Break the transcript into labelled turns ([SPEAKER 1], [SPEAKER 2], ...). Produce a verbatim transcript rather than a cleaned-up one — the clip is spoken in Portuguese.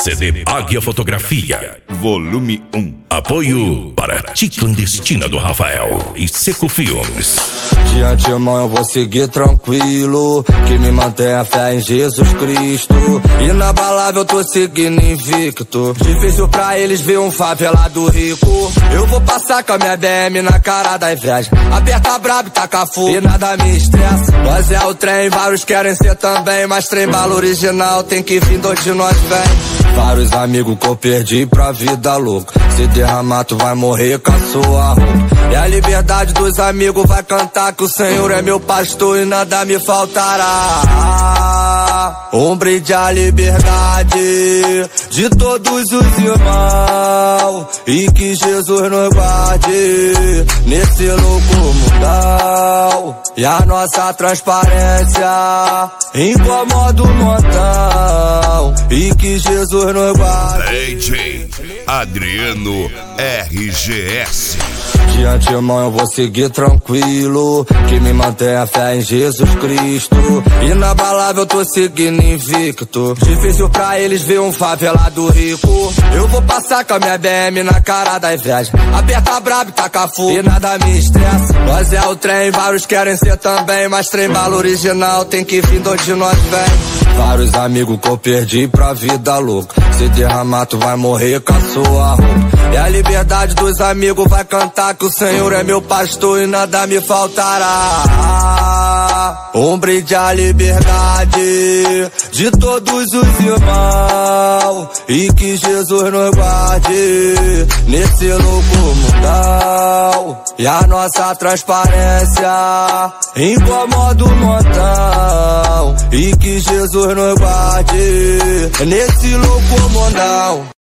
[SPEAKER 1] C D Águia Fotografia, volume um. Apoio para Ti Clandestina do Rafael e Seco Filmes.
[SPEAKER 2] De antemão eu vou seguir tranquilo, que me mantém a fé em Jesus Cristo. Inabalável eu tô seguindo invicto. Difícil pra eles ver um favelado rico. Eu vou passar com a minha B M na cara da inveja. Aperta brabo e taca fogo e nada me estressa. Nós é o trem, vários querem ser também, mas trem bala original tem que vir de onde nós vem. Vários amigos que eu perdi pra vida louca. Se derramar tu vai morrer com a sua roupa. E a liberdade dos amigos vai cantar que o Senhor é meu pastor e nada me faltará. Um brinde à liberdade de todos os irmãos, e que Jesus nos guarde nesse louco mundão. E a nossa transparência incomoda o montão, e que Jesus nos guarde.
[SPEAKER 1] D J Adriano R G S.
[SPEAKER 2] De antemão eu vou seguir tranquilo, que me mantém a fé em Jesus Cristo. Inabalável eu tô seguindo invicto. Difícil pra eles ver um favelado rico. Eu vou passar com a minha B M na cara da inveja. Aperta brabo e taca fogo e nada me estressa. Nós é o trem, vários querem ser também, mas trem bala original tem que vir de onde nós vem. Vários amigos que eu perdi pra vida louca. Se derramar tu vai morrer com a sua roupa. E a liberdade dos amigos vai cantar que o Senhor é meu pastor e nada me faltará. Um brinde à liberdade de todos os irmãos, e que Jesus nos guarde nesse louco mundão. E a nossa transparência incomoda o montão, e que Jesus nos guarde nesse louco mundão.